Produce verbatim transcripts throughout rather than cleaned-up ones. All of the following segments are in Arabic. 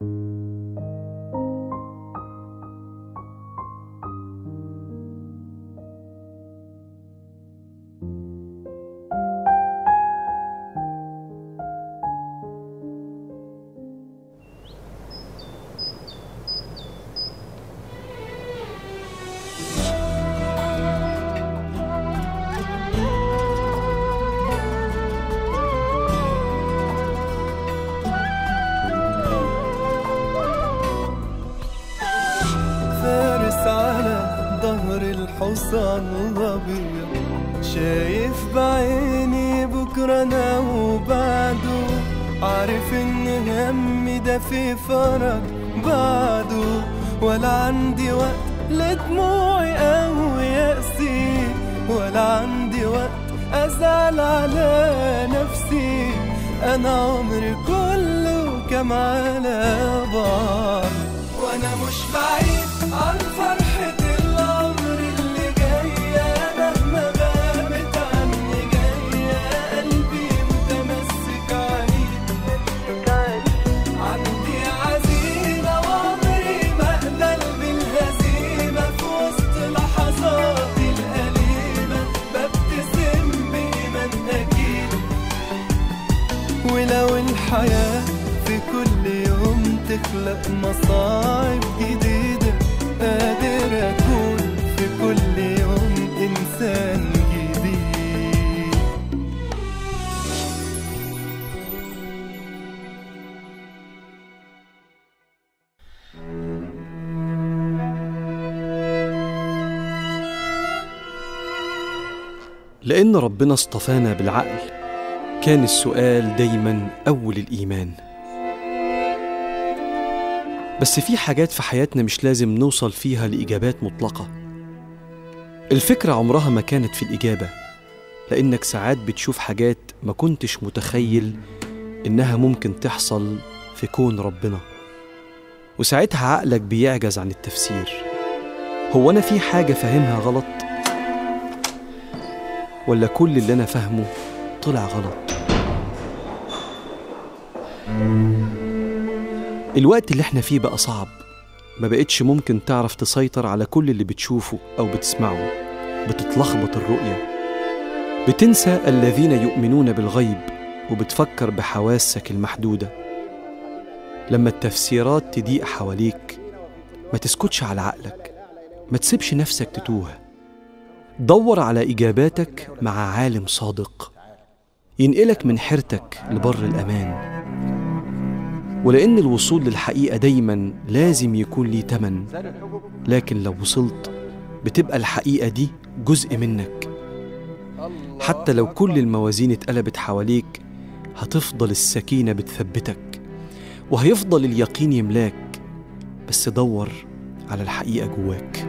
الحصان الأبيض شايف بعيني بكرة أنا وبعده، عارف إن همي ده في فرج بعده، ولا عندي وقت لدموعي أو يأسي، ولا عندي وقت أزعل على نفسي. أنا عمري كله كام على بعض، وأنا مش بعيد عن فرحة العمر اللي جاية، مهما غابت عني جاية، قلبي متمسك عليك. عندي عزيمة وعمري ما أقبل بالهزيمة، في وسط لحظاتي الأليمة ببتسم بإيمان أكيد. ولو الحياة في كل يوم تخلق مصاعب جديدة، قادر أكون في كل يوم إنسان جديد. لأن ربنا اصطفانا بالعقل، كان السؤال دايما أول الإيمان. بس في حاجات في حياتنا مش لازم نوصل فيها لإجابات مطلقة. الفكرة عمرها ما كانت في الإجابة، لأنك ساعات بتشوف حاجات ما كنتش متخيل إنها ممكن تحصل في كون ربنا، وساعتها عقلك بيعجز عن التفسير. هو أنا في حاجة فاهمها غلط؟ ولا كل اللي أنا فاهمه طلع غلط؟ الوقت اللي احنا فيه بقى صعب، ما بقتش ممكن تعرف تسيطر على كل اللي بتشوفه أو بتسمعه. بتتلخبط الرؤية، بتنسى الذين يؤمنون بالغيب، وبتفكر بحواسك المحدودة. لما التفسيرات تضيق حواليك، ما تسكتش على عقلك، ما تسيبش نفسك تتوه. دور على إجاباتك مع عالم صادق ينقلك من حيرتك لبر الأمان. ولأن الوصول للحقيقة دايما لازم يكون ليه تمن، لكن لو وصلت بتبقى الحقيقة دي جزء منك. حتى لو كل الموازين اتقلبت حواليك، هتفضل السكينة بتثبتك، وهيفضل اليقين يملاك. بس دور على الحقيقة جواك.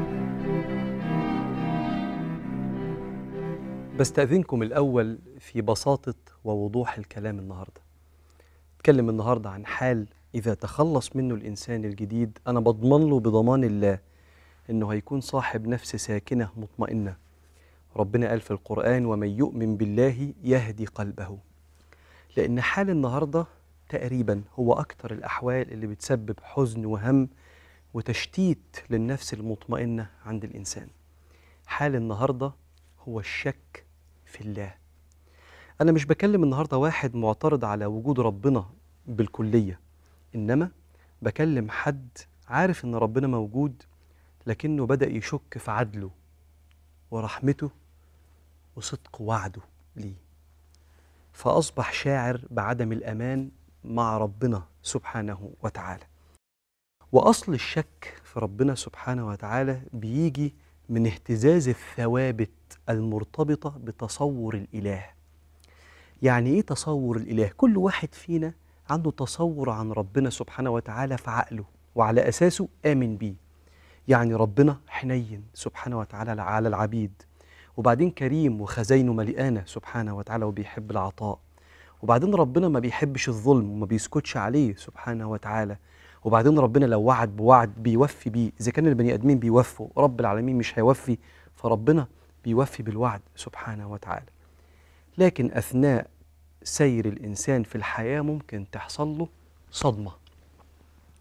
بستأذنكم الأول في بساطة ووضوح الكلام النهاردة. نتكلم النهاردة عن حال إذا تخلص منه الإنسان الجديد، أنا بضمن له بضمان الله إنه هيكون صاحب نفس ساكنة مطمئنة. ربنا قال في القرآن: ومن يؤمن بالله يهدي قلبه. لأن حال النهاردة تقريبا هو أكتر الأحوال اللي بتسبب حزن وهم وتشتيت للنفس المطمئنة عند الإنسان. حال النهاردة هو الشك في الله. أنا مش بكلم النهاردة واحد معترض على وجود ربنا بالكلية، إنما بكلم حد عارف إن ربنا موجود، لكنه بدأ يشك في عدله ورحمته وصدق وعده ليه، فأصبح شاعر بعدم الأمان مع ربنا سبحانه وتعالى. وأصل الشك في ربنا سبحانه وتعالى بيجي من اهتزاز الثوابت المرتبطة بتصور الإله. يعني إيه تصور الإله؟ كل واحد فينا عنده تصور عن ربنا سبحانه وتعالى في عقله، وعلى أساسه آمن بيه. يعني ربنا حنين سبحانه وتعالى على العبيد، وبعدين كريم وخزينه مليانة سبحانه وتعالى وبيحب العطاء، وبعدين ربنا ما بيحبش الظلم وما بيسكتش عليه سبحانه وتعالى، وبعدين ربنا لو وعد بوعد بيوفي بيه. إذا كان البني آدمين بيوفوا، رب العالمين مش هيوفي، فربنا بيوفي بالوعد سبحانه وتعالى. لكن أثناء سير الإنسان في الحياة ممكن تحصل له صدمة.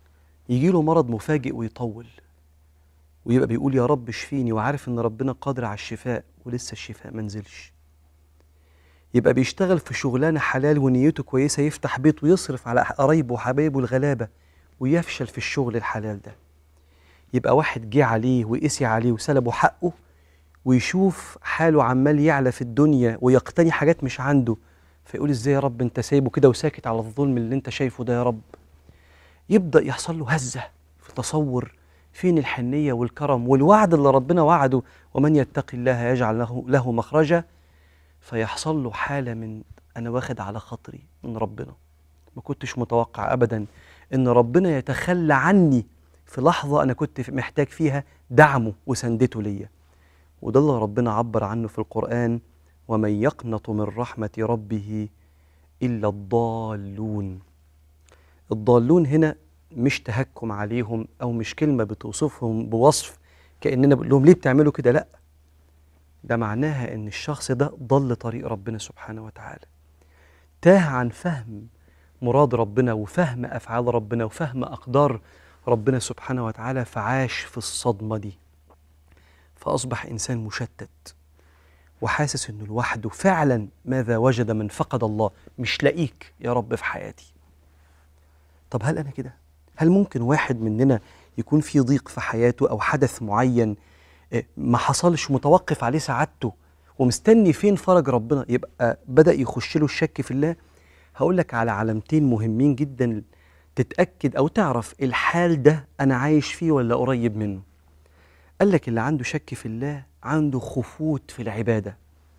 يجيله مرض مفاجئ ويطول، ويبقى بيقول يا رب اشفيني، وعارف ان ربنا قادر على الشفاء ولسه الشفاء منزلش. يبقى بيشتغل في شغلانة حلال ونيته كويسة، يفتح بيت ويصرف على قرايبه وحبايبه الغلابة، ويفشل في الشغل الحلال ده. يبقى واحد جه عليه وقسي عليه وسلبه حقه، ويشوف حاله عمال يعلى في الدنيا ويقتني حاجات مش عنده، فيقول ازاي يا رب انت سايبه كده وساكت على الظلم اللي انت شايفه ده يا رب. يبدأ يحصل له هزة في تصور فين الحنية والكرم والوعد اللي ربنا وعده، ومن يتق الله يجعل له, له مخرجا. فيحصل له حالة من أنا واخد على خاطري من ربنا، ما كنتش متوقع أبدا إن ربنا يتخلى عني في لحظة أنا كنت محتاج فيها دعمه وسندته ليا. وده اللي ربنا عبر عنه في القرآن: ومن يقنط من رحمة ربه إلا الضالون. الضالون هنا مش تهكم عليهم أو مش كلمة بتوصفهم بوصف كأننا بقول لهم ليه بتعملوا كده، لأ، ده معناها إن الشخص ده ضل طريق ربنا سبحانه وتعالى، تاه عن فهم مراد ربنا وفهم أفعال ربنا وفهم أقدار ربنا سبحانه وتعالى، فعاش في الصدمة دي، فأصبح إنسان مشتت وحاسس إنه لوحده فعلا. ماذا وجد من فقد الله؟ مش لاقيك يا رب في حياتي. طب هل أنا كده؟ هل ممكن واحد مننا يكون في ضيق في حياته أو حدث معين ما حصلش متوقف عليه سعادته ومستني فين فرج ربنا، يبقى بدأ يخش له الشك في الله؟ هقول لك على علامتين مهمين جدا تتأكد أو تعرف الحال ده أنا عايش فيه ولا قريب منه. قال لك اللي عنده شك في الله عنده خفوت في العبادة.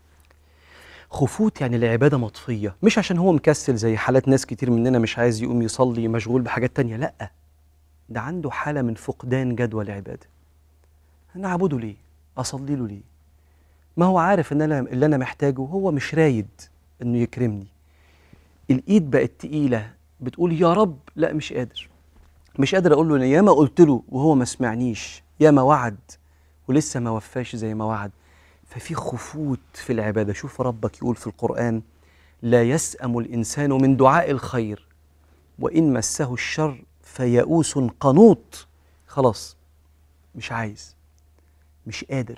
خفوت يعني العبادة مطفية، مش عشان هو مكسل زي حالات ناس كتير مننا مش عايز يقوم يصلي مشغول بحاجات تانية، لأ، ده عنده حالة من فقدان جدوى العبادة. أنا أعبده ليه؟ أصلي له ليه؟ ما هو عارف إن أنا اللي أنا محتاجه هو مش رايد إنه يكرمني. الإيد بقت تقيلة بتقول يا رب، لأ مش قادر، مش قادر أقول له. أنا ياما قلت له وهو ما سمعنيش، ياما وعد ولسه ما وفاش زي ما وعد. ففي خفوت في العبادة. شوف ربك يقول في القرآن: لا يسأم الإنسان من دعاء الخير وإن مسه الشر فيئوس قنوط. خلاص مش عايز، مش قادر،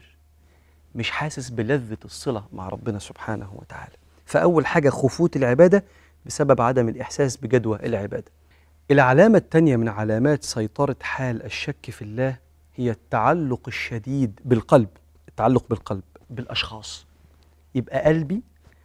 مش حاسس بلذة الصلة مع ربنا سبحانه وتعالى. فأول حاجة خفوت العبادة بسبب عدم الإحساس بجدوى العبادة. العلامة الثانية من علامات سيطرة حال الشك في الله هي التعلق الشديد بالقلب. التعلق بالقلب بالأشخاص، يبقى قلبي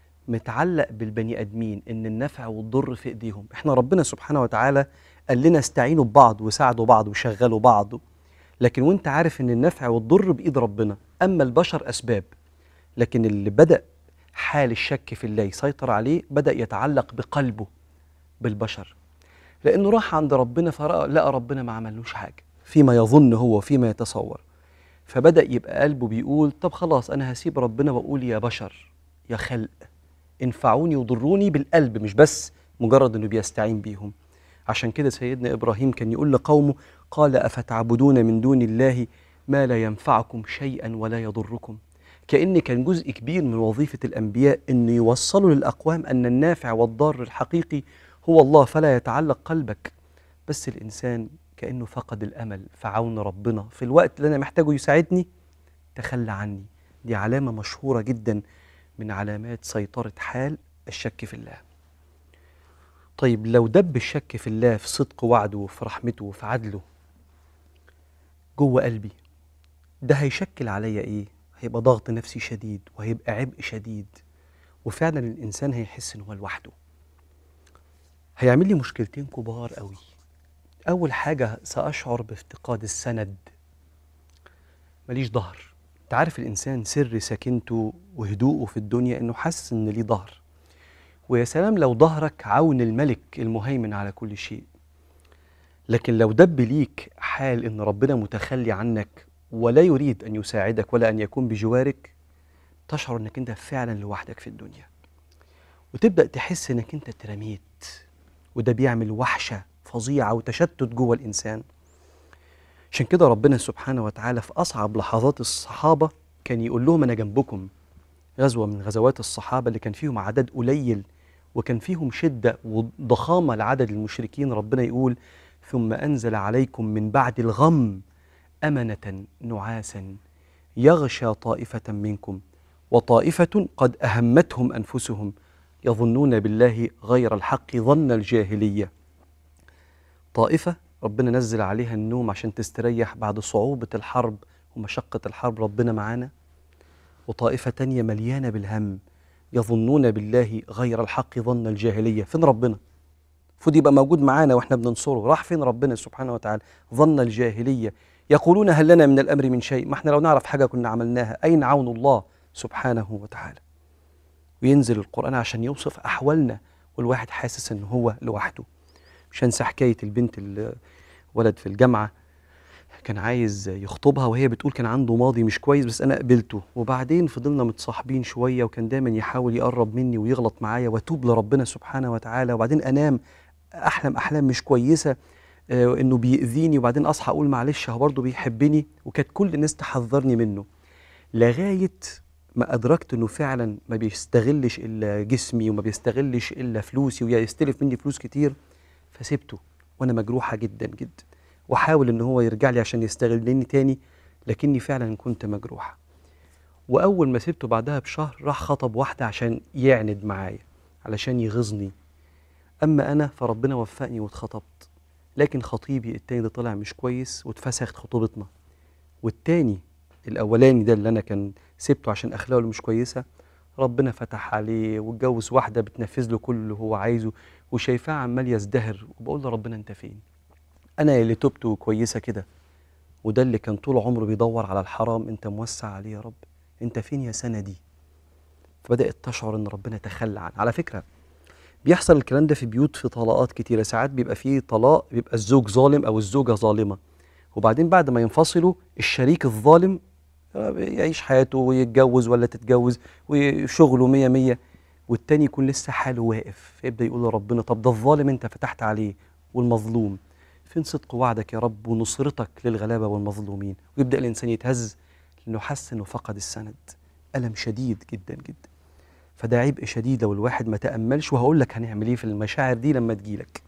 متعلق بالبني آدمين، إن النفع والضر في إيديهم. إحنا ربنا سبحانه وتعالى قال لنا استعينوا ببعض وساعدوا بعض وشغلوا بعض، لكن وانت عارف إن النفع والضر بإيد ربنا، أما البشر أسباب. لكن اللي بدأ حال الشك في الله يسيطر عليه بدأ يتعلق بقلبه بالبشر، لأنه راح عند ربنا فلقى ربنا ما عملوش حاجة فيما يظن هو وفيما يتصور، فبدأ يبقى قلبه بيقول طب خلاص أنا هسيب ربنا وأقول يا بشر يا خلق انفعوني وضروني بالقلب، مش بس مجرد أنه بيستعين بيهم. عشان كده سيدنا إبراهيم كان يقول لقومه: قال أفتعبدون من دون الله ما لا ينفعكم شيئا ولا يضركم. كأن كان جزء كبير من وظيفة الأنبياء أن يوصلوا للأقوام أن النافع والضار الحقيقي هو الله، فلا يتعلق قلبك. بس الإنسان كأنه فقد الأمل في عون ربنا في الوقت اللي أنا محتاجه يساعدني، تخلى عني. دي علامة مشهورة جدا من علامات سيطرة حال الشك في الله. طيب لو دب الشك في الله في صدق وعده وفي رحمته وفي عدله جوه قلبي، ده هيشكل عليا إيه؟ هيبقى ضغط نفسي شديد وهيبقى عبء شديد، وفعلا الإنسان هيحس إن هو لوحده. هيعمل لي مشكلتين كبار قوي. أول حاجة سأشعر بافتقاد السند، ماليش ظهر. أنت عارف الإنسان سر سكينته وهدوءه في الدنيا إنه حاسس إن ليه ظهر، ويا سلام لو ظهرك عون الملك المهيمن على كل شيء. لكن لو دب ليك حال إن ربنا متخلي عنك ولا يريد أن يساعدك ولا أن يكون بجوارك، تشعر إنك أنت فعلا لوحدك في الدنيا، وتبدأ تحس إنك أنت اترميت، وده بيعمل وحشة فظيعة وتشتت جوه الإنسان. عشان كده ربنا سبحانه وتعالى في أصعب لحظات الصحابة كان يقول لهم أنا جنبكم. غزوة من غزوات الصحابة اللي كان فيهم عدد قليل وكان فيهم شدة وضخامة لعدد المشركين، ربنا يقول ثم أنزل عليكم من بعد الغم أمنة نعاسا يغشى طائفة منكم وطائفة قد أهمتهم أنفسهم يظنون بالله غير الحق ظن الجاهلية. طائفة ربنا نزل عليها النوم عشان تستريح بعد صعوبة الحرب ومشقة الحرب، ربنا معانا. وطائفة تانية مليانة بالهم يظنون بالله غير الحق ظن الجاهلية. فين ربنا؟ المفروض يبقى موجود معانا واحنا بننصره، راح فين ربنا سبحانه وتعالى؟ ظن الجاهلية. يقولون هل لنا من الأمر من شيء؟ ما احنا لو نعرف حاجة كنا عملناها. أين عون الله سبحانه وتعالى؟ وينزل القرآن عشان يوصف أحوالنا والواحد حاسس إن هو لوحده. مش هنسى حكاية البنت الولد في الجامعة كان عايز يخطبها وهي بتقول كان عنده ماضي مش كويس بس أنا قبلته، وبعدين فضلنا متصاحبين شوية وكان دايما يحاول يقرب مني ويغلط معايا واتوب لربنا سبحانه وتعالى، وبعدين أنام أحلم أحلام مش كويسة آه إنه بيأذيني، وبعدين أصحى أقول معلش هو برضه بيحبني، وكانت كل الناس تحذرني منه لغاية ما أدركت إنه فعلا ما بيستغلش إلا جسمي وما بيستغلش إلا فلوسي ويستلف مني فلوس كتير، فسبته وأنا مجروحة جدا جدا، وحاول إن هو يرجع لي عشان يستغلني تاني، لكني فعلا كنت مجروحة. وأول ما سبته بعدها بشهر راح خطب واحدة عشان يعند معايا علشان يغيظني. أما أنا فربنا وفقني واتخطبت، لكن خطيبي التاني ده طلع مش كويس واتفسخت خطوبتنا، والتاني الأولاني ده اللي أنا كان سبته عشان أخلاقه مش كويسة ربنا فتح عليه واتجوز واحدة بتنفذ له كل اللي هو عايزه وشايفاه عمال يزدهر، وبقول له ربنا أنت فين؟ أنا اللي تبته كويسة كده، وده اللي كان طول عمره بيدور على الحرام أنت موسع عليه يا رب، أنت فين يا سندي؟ فبدأت تشعر إن ربنا تخلى عنها. على فكرة بيحصل الكلام ده في بيوت، في طلاقات كتيرة، ساعات بيبقى فيه طلاق بيبقى الزوج ظالم أو الزوجة ظالمة، وبعدين بعد ما ينفصلوا الشريك الظالم يعيش حياته ويتجوز ولا تتجوز وشغله مية مية، والتاني يكون لسه حاله واقف، فيبدأ يقول لربنا طب ده الظالم أنت فتحت عليه والمظلوم فين صدق وعدك يا رب ونصرتك للغلابة والمظلومين؟ ويبدأ الإنسان يتهز لأنه حس أنه فقد السند. ألم شديد جدا جدا. فده عبء شديد لو الواحد ما تأملش، وهقول لك هنعمل ايه في المشاعر دي لما تجيلك.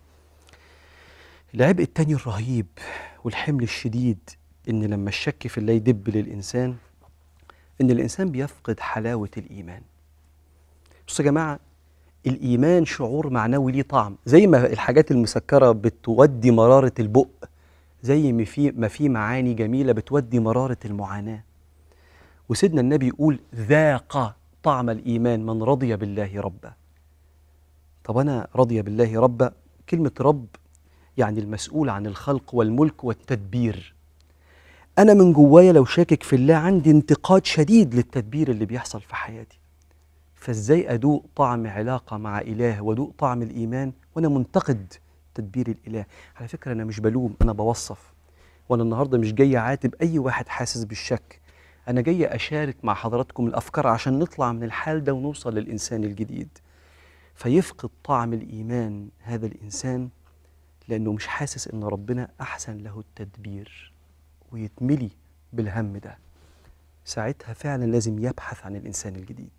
العبء التاني الرهيب والحمل الشديد إن لما الشك في الله يدب للإنسان إن الإنسان بيفقد حلاوة الإيمان. بصوا يا جماعة، الإيمان شعور معنوي ليه طعم، زي ما الحاجات المسكرة بتودي مرارة البق، زي ما في ما في معاني جميلة بتودي مرارة المعاناة. وسيدنا النبي يقول ذاق طعم الإيمان من رضي بالله ربا. طب أنا رضي بالله ربا، كلمة رب يعني المسؤول عن الخلق والملك والتدبير. أنا من جوايا لو شاكك في الله عندي انتقاد شديد للتدبير اللي بيحصل في حياتي، فإزاي أدوق طعم علاقة مع إله وأدوق طعم الإيمان وأنا منتقد تدبير الإله؟ على فكرة أنا مش بلوم، أنا بوصف، وأنا النهاردة مش جاي أعاتب أي واحد حاسس بالشك، أنا جاي أشارك مع حضراتكم الأفكار عشان نطلع من الحال ده ونوصل للإنسان الجديد. فيفقد طعم الإيمان هذا الإنسان لأنه مش حاسس إن ربنا أحسن له التدبير، ويتملي بالهم ده. ساعتها فعلا لازم يبحث عن الإنسان الجديد.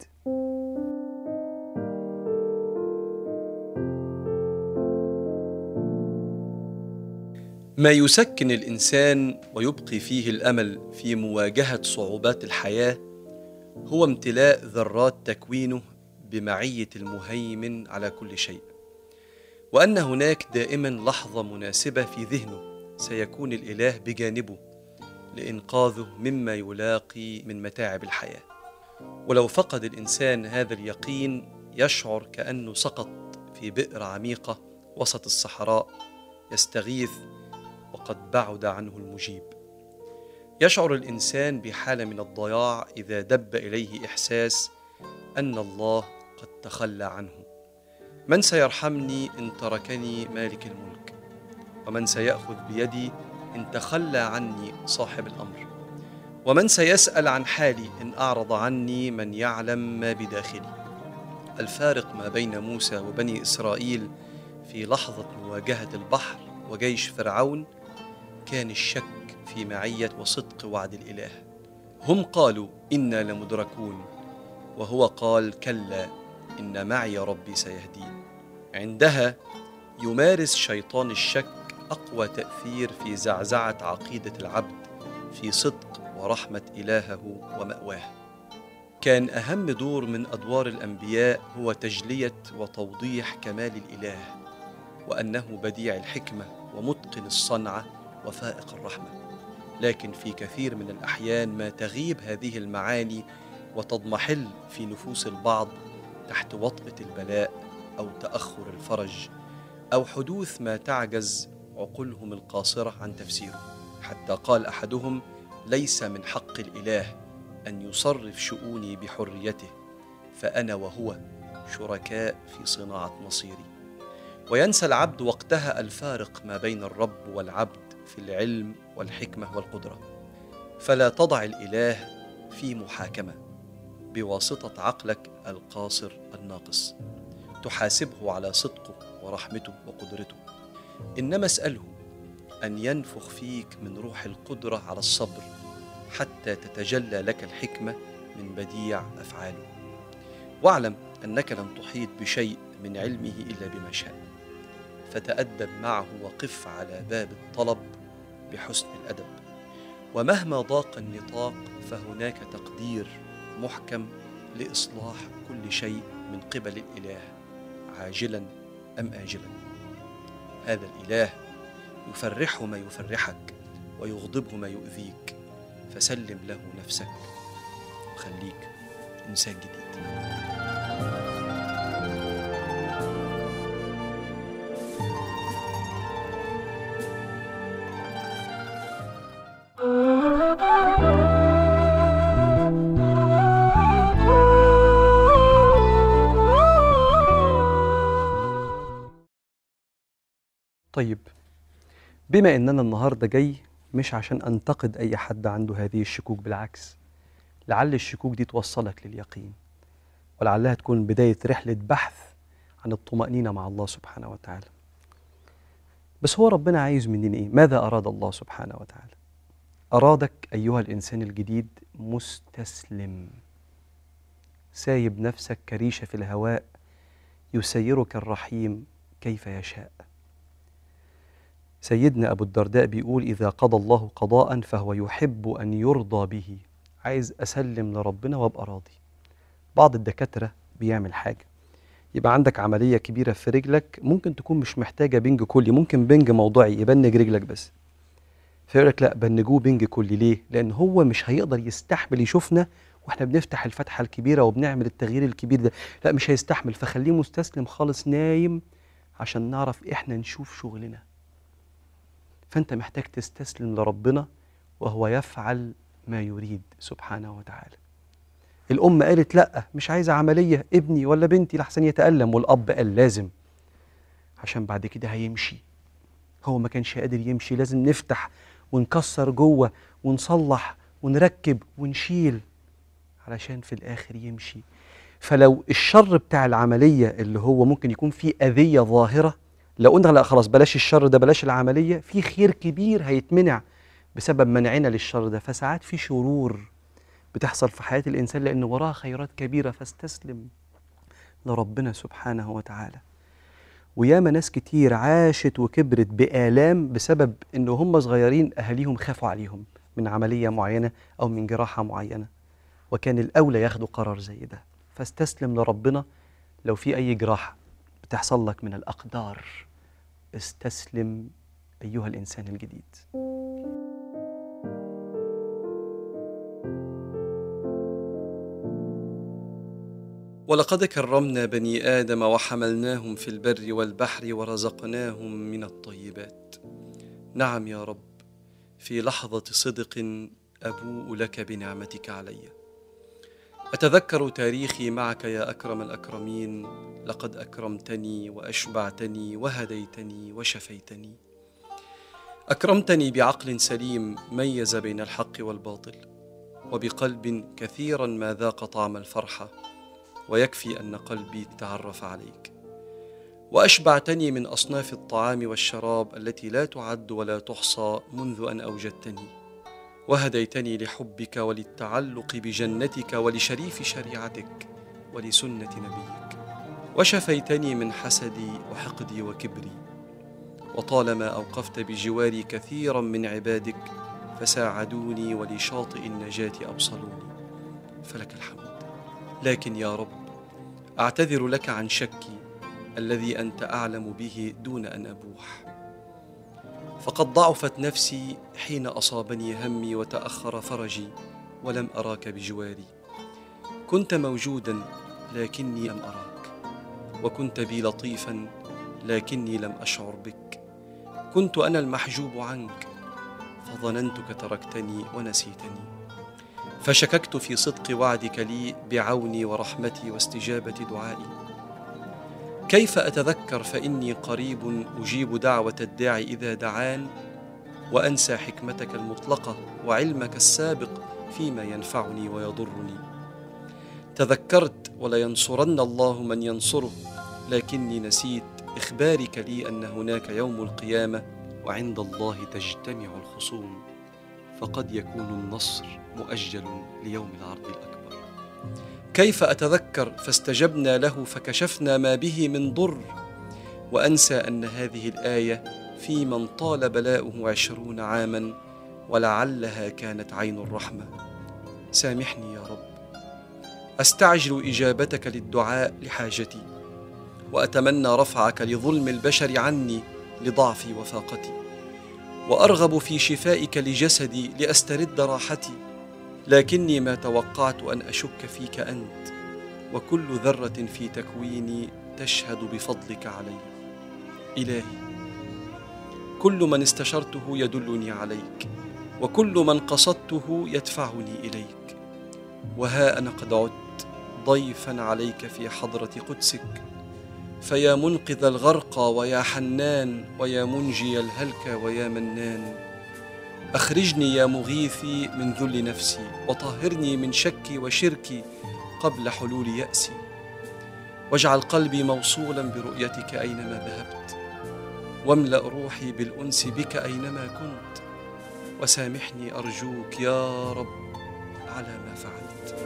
ما يسكن الإنسان ويبقي فيه الأمل في مواجهة صعوبات الحياة هو امتلاء ذرات تكوينه بمعية المهيمن على كل شيء، وأن هناك دائما لحظة مناسبة في ذهنه سيكون الإله بجانبه لإنقاذه مما يلاقي من متاعب الحياة. ولو فقد الإنسان هذا اليقين يشعر كأنه سقط في بئر عميقة وسط الصحراء يستغيث وقد بعد عنه المجيب. يشعر الإنسان بحالة من الضياع إذا دب إليه إحساس أن الله قد تخلى عنه. من سيرحمني إن تركني مالك الملك؟ ومن سيأخذ بيدي إن تخلى عني صاحب الأمر؟ ومن سيسأل عن حالي إن أعرض عني من يعلم ما بداخلي؟ الفارق ما بين موسى وبني إسرائيل في لحظة مواجهة البحر وجيش فرعون كان الشك في معية وصدق وعد الإله. هم قالوا إنا لمدركون، وهو قال كلا إن معي ربي سيهدين. عندها يمارس شيطان الشك أقوى تأثير في زعزعة عقيدة العبد في صدق ورحمة إلهه ومأواه. كان أهم دور من أدوار الأنبياء هو تجلية وتوضيح كمال الإله، وأنه بديع الحكمة ومتقن الصنعة وفائق الرحمة. لكن في كثير من الأحيان ما تغيب هذه المعاني وتضمحل في نفوس البعض تحت وطأة البلاء أو تأخر الفرج أو حدوث ما تعجز عقولهم القاصرة عن تفسيره، حتى قال أحدهم: ليس من حق الإله أن يصرف شؤوني بحريته، فأنا وهو شركاء في صناعة مصيري. وينسى العبد وقتها الفارق ما بين الرب والعبد في العلم والحكمة والقدرة. فلا تضع الإله في محاكمة بواسطة عقلك القاصر الناقص تحاسبه على صدقه ورحمته وقدرته، إنما اسأله أن ينفخ فيك من روح القدرة على الصبر حتى تتجلى لك الحكمة من بديع أفعاله. واعلم أنك لن تحيط بشيء من علمه إلا بما شاء، فتأدب معه وقف على باب الطلب بحسن الأدب. ومهما ضاق النطاق فهناك تقدير محكم لإصلاح كل شيء من قبل الإله عاجلا أم آجلا. هذا الإله يفرحه ما يفرحك ويغضبه ما يؤذيك، فسلم له نفسك وخليك إنسان جديد. طيب، بما أننا النهاردة جاي مش عشان أنتقد أي حد عنده هذه الشكوك، بالعكس، لعل الشكوك دي توصلك لليقين، ولعلها تكون بداية رحلة بحث عن الطمأنينة مع الله سبحانه وتعالى. بس هو ربنا عايز مننا إيه؟ ماذا أراد الله سبحانه وتعالى؟ أرادك أيها الإنسان الجديد مستسلم، سايب نفسك كريشة في الهواء يسيرك الرحيم كيف يشاء. سيدنا أبو الدرداء بيقول: إذا قضى الله قضاء فهو يحب أن يرضى به. عايز أسلم لربنا وأبقى راضي. بعض الدكاترة بيعمل حاجة، يبقى عندك عملية كبيرة في رجلك، ممكن تكون مش محتاجة بنج كلي، ممكن بنج موضعي يبنج رجلك بس، فيقول لك لا بنجوه بنج كلي. ليه؟ لأن هو مش هيقدر يستحمل يشوفنا واحنا بنفتح الفتحة الكبيرة وبنعمل التغيير الكبير ده، لا مش هيستحمل، فخليه مستسلم خالص نايم عشان نعرف احنا نشوف شغلنا. فأنت محتاج تستسلم لربنا وهو يفعل ما يريد سبحانه وتعالى. الأم قالت لأ مش عايزة عملية ابني ولا بنتي لحسن يتألم، والأب قال لازم، عشان بعد كده هيمشي. هو ما كانش قادر يمشي، لازم نفتح ونكسر جوه ونصلح ونركب ونشيل علشان في الآخر يمشي. فلو الشر بتاع العملية اللي هو ممكن يكون فيه أذية ظاهرة، لو قلنا لا خلاص بلاش الشر ده بلاش العملية، في خير كبير هيتمنع بسبب منعنا للشر ده. فساعات في شرور بتحصل في حياة الإنسان لأن وراها خيرات كبيرة، فاستسلم لربنا سبحانه وتعالى. وياما ناس كتير عاشت وكبرت بآلام بسبب إن هم صغيرين أهاليهم خافوا عليهم من عملية معينة أو من جراحة معينة، وكان الأولى ياخدوا قرار زي ده. فاستسلم لربنا. لو في أي جراحة بتحصل لك من الأقدار، استسلم أيها الإنسان الجديد. ولقد كرمنا بني آدم وحملناهم في البر والبحر ورزقناهم من الطيبات. نعم يا رب، في لحظة صدق أبوء لك بنعمتك علي. أتذكر تاريخي معك يا أكرم الأكرمين، لقد أكرمتني وأشبعتني وهديتني وشفيتني. أكرمتني بعقل سليم ميز بين الحق والباطل، وبقلب كثيرا ما ذاق طعم الفرحة، ويكفي أن قلبي تعرف عليك. وأشبعتني من أصناف الطعام والشراب التي لا تعد ولا تحصى منذ أن أوجدتني، وهديتني لحبك وللتعلق بجنتك ولشريف شريعتك ولسنة نبيك، وشفيتني من حسدي وحقدي وكبري. وطالما أوقفت بجواري كثيرا من عبادك فساعدوني ولشاطئ النجاة أبصلوني، فلك الحمد. لكن يا رب أعتذر لك عن شكي الذي أنت أعلم به دون أن أبوح، فقد ضعفت نفسي حين أصابني همي وتأخر فرجي ولم أراك بجواري. كنت موجودا لكني لم أراك، وكنت بي لطيفا لكني لم أشعر بك. كنت أنا المحجوب عنك فظننتك تركتني ونسيتني، فشككت في صدق وعدك لي بعوني ورحمتي واستجابة دعائي. كيف أتذكر فإني قريب أجيب دعوة الداعي إذا دعان، وأنسى حكمتك المطلقة وعلمك السابق فيما ينفعني ويضرني. تذكرت ولينصرن الله من ينصره، لكني نسيت إخبارك لي أن هناك يوم القيامة وعند الله تجتمع الخصوم، فقد يكون النصر مؤجل ليوم العرض الأكبر. كيف أتذكر فاستجبنا له فكشفنا ما به من ضر، وأنسى أن هذه الآية في من طال بلاؤه عشرون عاما ولعلها كانت عين الرحمة. سامحني يا رب، أستعجل إجابتك للدعاء لحاجتي، وأتمنى رفعك لظلم البشر عني لضعفي وفاقتي، وأرغب في شفائك لجسدي لأسترد راحتي، لكني ما توقعت أن أشك فيك أنت، وكل ذرة في تكويني تشهد بفضلك علي. إلهي، كل من استشرته يدلني عليك، وكل من قصدته يدفعني إليك، وها أنا قد عدت ضيفا عليك في حضرة قدسك، فيا منقذ الغرقى ويا حنان، ويا منجي الهلك ويا منان، أخرجني يا مغيثي من ذل نفسي، وطهرني من شكي وشركي قبل حلول يأسي، واجعل قلبي موصولا برؤيتك أينما ذهبت، واملأ روحي بالأنس بك أينما كنت، وسامحني أرجوك يا رب على ما فعلت.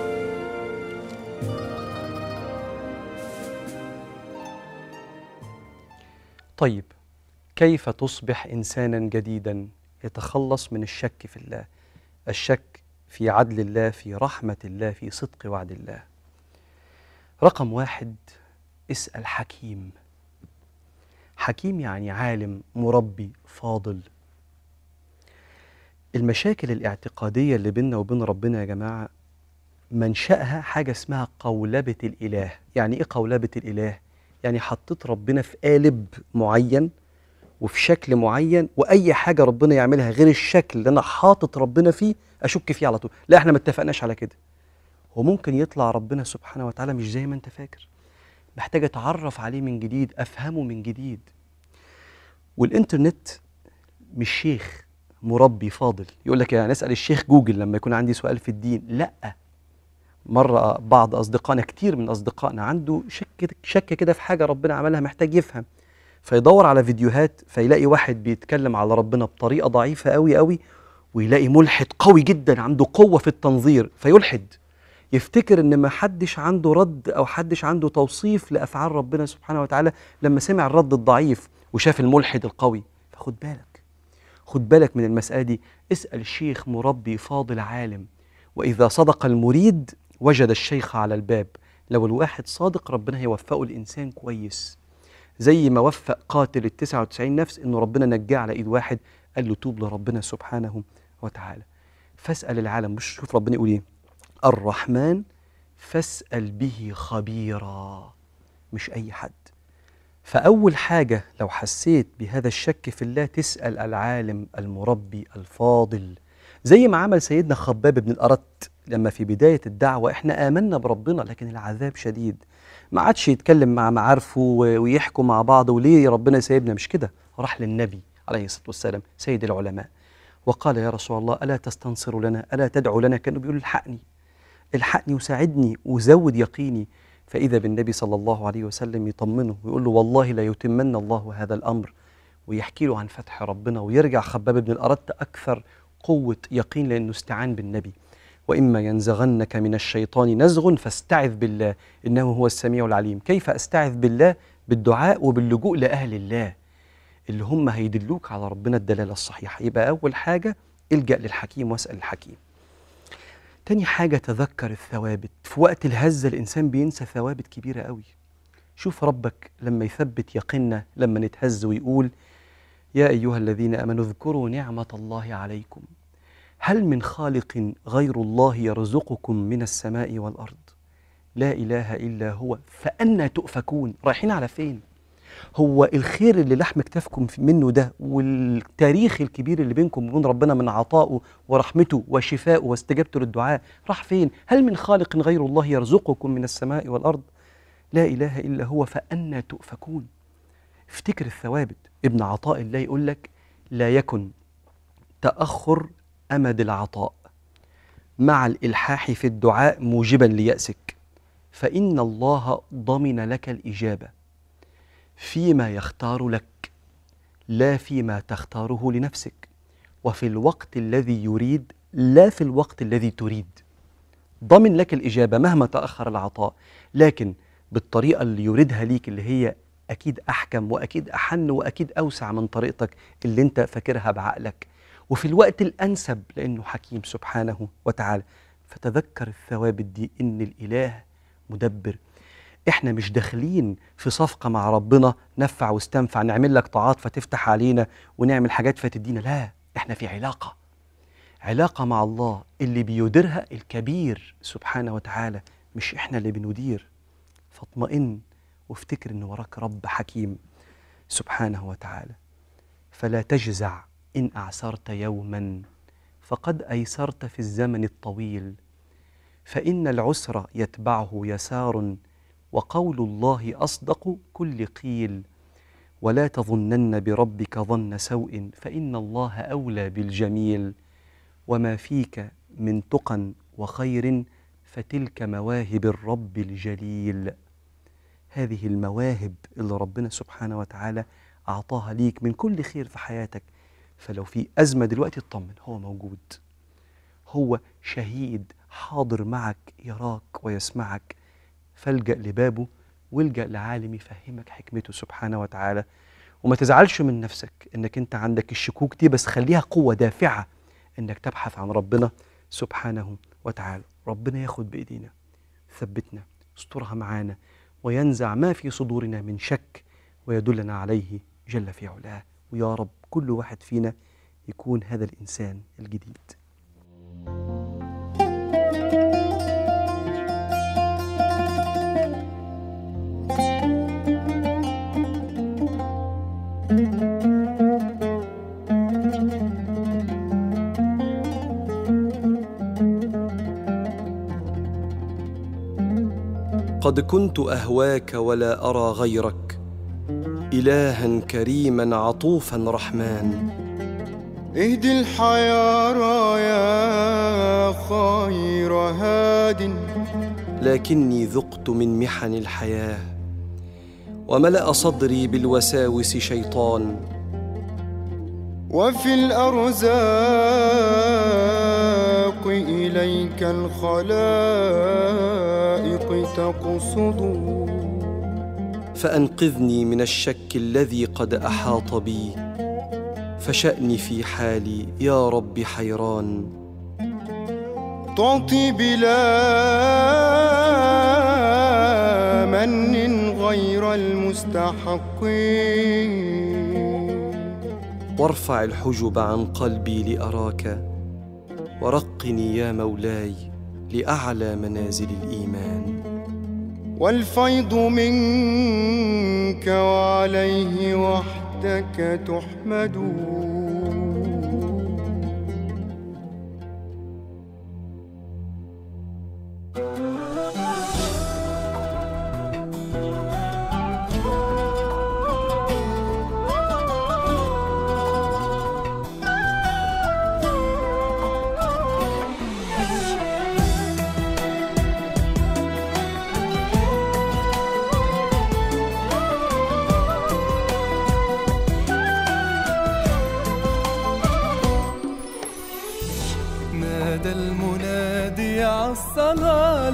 طيب، كيف تصبح إنسانا جديدا يتخلص من الشك في الله؟ الشك في عدل الله، في رحمة الله، في صدق وعد الله. رقم واحد، اسأل حكيم. حكيم يعني عالم، مربي، فاضل. المشاكل الاعتقادية اللي بيننا وبين ربنا يا جماعة منشأها حاجة اسمها قولبة الإله. يعني إيه قولبة الإله؟ يعني حطيت ربنا في قالب معين وفي شكل معين، وأي حاجة ربنا يعملها غير الشكل اللي أنا حاطط ربنا فيه أشك فيه على طول. لا، إحنا ما اتفقناش على كده. وممكن يطلع ربنا سبحانه وتعالى مش زي ما أنت فاكر، محتاج أتعرف عليه من جديد، أفهمه من جديد. والإنترنت مش شيخ مربي فاضل يقول لك يعني نسأل الشيخ جوجل لما يكون عندي سؤال في الدين. لا، مرة بعض أصدقائنا، كتير من أصدقائنا عنده شك شك كده في حاجة ربنا عملها، محتاج يفهم، فيدور على فيديوهات، فيلاقي واحد بيتكلم على ربنا بطريقة ضعيفة قوي قوي، ويلاقي ملحد قوي جدا عنده قوة في التنظير فيلحد، يفتكر ان ما حدش عنده رد او حدش عنده توصيف لأفعال ربنا سبحانه وتعالى لما سمع الرد الضعيف وشاف الملحد القوي. فخد بالك، خد بالك من المسألة دي. اسأل شيخ مربي فاضل عالم، وإذا صدق المريد وجد الشيخ على الباب. لو الواحد صادق ربنا هيوفقه الإنسان كويس، زي ما وفق قاتل التسعة وتسعين نفس إنه ربنا نجاه على إيد واحد قال له توب لربنا سبحانه وتعالى. فاسأل العالم. مش شوف ربنا يقول إيه؟ الرحمن فاسأل به خبيرا، مش أي حد. فأول حاجة لو حسيت بهذا الشك في الله تسأل العالم المربي الفاضل، زي ما عمل سيدنا خباب بن الأرت لما في بداية الدعوة احنا آمنا بربنا لكن العذاب شديد، ما عادش يتكلم مع معارفه ويحكوا مع بعض وليه ربنا سايبنا، مش كده. راح للنبي عليه الصلاة والسلام سيد العلماء وقال يا رسول الله ألا تستنصر لنا، ألا تدعو لنا؟ كانوا بيقولوا الحقني الحقني وساعدني وزود يقيني. فإذا بالنبي صلى الله عليه وسلم يطمنه ويقول له والله لا يتمن الله هذا الأمر، ويحكي له عن فتح ربنا، ويرجع خباب بن الأرت أكثر قوة يقين لأنه استعان بالنبي. وإما ينزغنك من الشيطان نزغ فاستعذ بالله إنه هو السميع العليم. كيف أستعذ بالله؟ بالدعاء وباللجوء لأهل الله. اللي هم هيدلوك على ربنا الدلالة الصحيحة. يبقى أول حاجة الجأ للحكيم واسأل الحكيم. تاني حاجة تذكر الثوابت. في وقت الهزة الإنسان بينسى ثوابت كبيرة قوي. شوف ربك لما يثبت يقيننا لما نتهز ويقول يا أيها الذين آمنوا اذكروا نعمة الله عليكم هل من خالق غير الله يرزقكم من السماء والأرض لا إله إلا هو فأنى تؤفكون. رايحين على فين؟ هو الخير اللي لحم كتافكم منه ده والتاريخ الكبير اللي بينكم وبين ربنا من عطائه ورحمته وشفائه واستجابته للدعاء راح فين؟ هل من خالق غير الله يرزقكم من السماء والأرض لا إله إلا هو فأنى تؤفكون. افتكر الثوابت. ابن عطاء الله يقول لك لا يكن تأخر أمد العطاء مع الإلحاح في الدعاء موجبا ليأسك فإن الله ضمن لك الإجابة فيما يختار لك لا فيما تختاره لنفسك وفي الوقت الذي يريد لا في الوقت الذي تريد. ضمن لك الإجابة مهما تأخر العطاء لكن بالطريقة اللي يريدها ليك اللي هي أكيد أحكم وأكيد أحن وأكيد أوسع من طريقتك اللي أنت فاكرها بعقلك وفي الوقت الأنسب لأنه حكيم سبحانه وتعالى. فتذكر الثوابت دي إن الإله مدبر. إحنا مش داخلين في صفقة مع ربنا نفع واستنفع نعمل لك طاعات فتفتح علينا ونعمل حاجات فتدينا. لا، إحنا في علاقة علاقة مع الله اللي بيديرها الكبير سبحانه وتعالى مش إحنا اللي بندير. فاطمئن وافتكر إن وراك رب حكيم سبحانه وتعالى. فلا تجزع إن أعسرت يوما فقد أيسرت في الزمن الطويل فإن العسر يتبعه يسار وقول الله أصدق كل قيل ولا تظنن بربك ظن سوء فإن الله أولى بالجميل وما فيك من تقى وخير فتلك مواهب الرب الجليل. هذه المواهب اللي ربنا سبحانه وتعالى أعطاها ليك من كل خير في حياتك. فلو في أزمة دلوقتي اطمن هو موجود، هو شهيد حاضر معك يراك ويسمعك. فالجأ لبابه والجأ لعالم يفهمك حكمته سبحانه وتعالى. وما تزعلش من نفسك انك انت عندك الشكوك دي بس خليها قوة دافعة انك تبحث عن ربنا سبحانه وتعالى. ربنا ياخد بإيدينا ثبتنا استرها معانا وينزع ما في صدورنا من شك ويدلنا عليه جل في علاه. ويا رب كل واحد فينا يكون هذا الإنسان الجديد. قد كنت أهواك ولا أرى غيرك إلها كريما عطوفا رحمن. اهدي الحيارى يا خير هاد لكني ذقت من محن الحياة وملأ صدري بالوساوس شيطان. وفي الأرزاق إليك الخلائق تقصد. فأنقذني من الشك الذي قد أحاط بي فشأني في حالي يا رب حيران. تعطي بلا من غير المستحق وارفع الحجب عن قلبي لأراك ورقني يا مولاي لأعلى منازل الإيمان. والفيض منك وعليه وحدك تحمد. نادى المنادي عالصلاة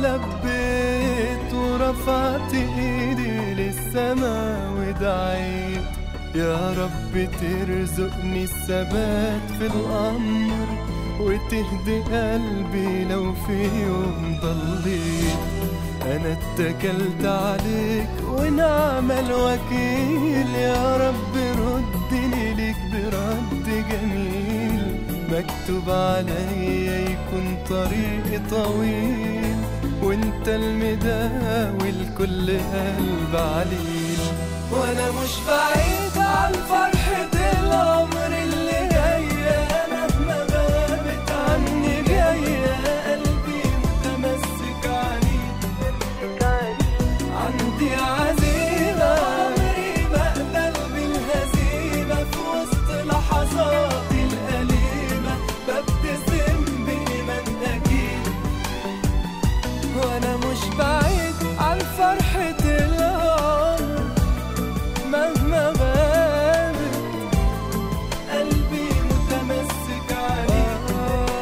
لبيت ورفعت ايدي للسما ودعيت يا رب ترزقني الثبات في الأمر، وتهدي قلبي لو في يوم ضليت. أنا اتكلت عليك ونعم الوكيل، يا رب ردني ليك برد جميل. مكتوب عليا يكون طريقي طويل، وانت المداوي لكل قلب عليل. وانا مش بعيد عن فرحة العمر اللي جاية، مهما غابت عني جاية. قلبي متمسك عنيك، عندي عزيمة عمري بقبل بالهزيمة. في وسط لحظاتي الأليمة ببتسم بإيمان أكيد. وانا مش بعيد عن فرحة العمر مهما غابت، قلبي متمسك عليك.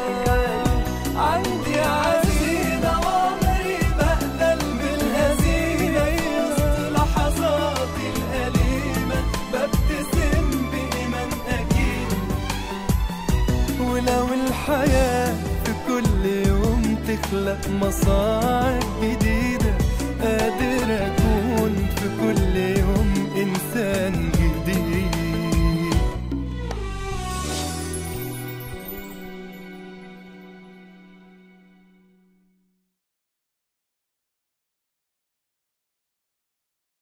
عندي عزيمة وعمري بقبل بالهزيمة. في وسط لحظاتي الأليمة ببتسم بإيمان أكيد. ولو الحياة في كل يوم تخلق مصاعب جديدة، قادر أكون في كل يوم إنسان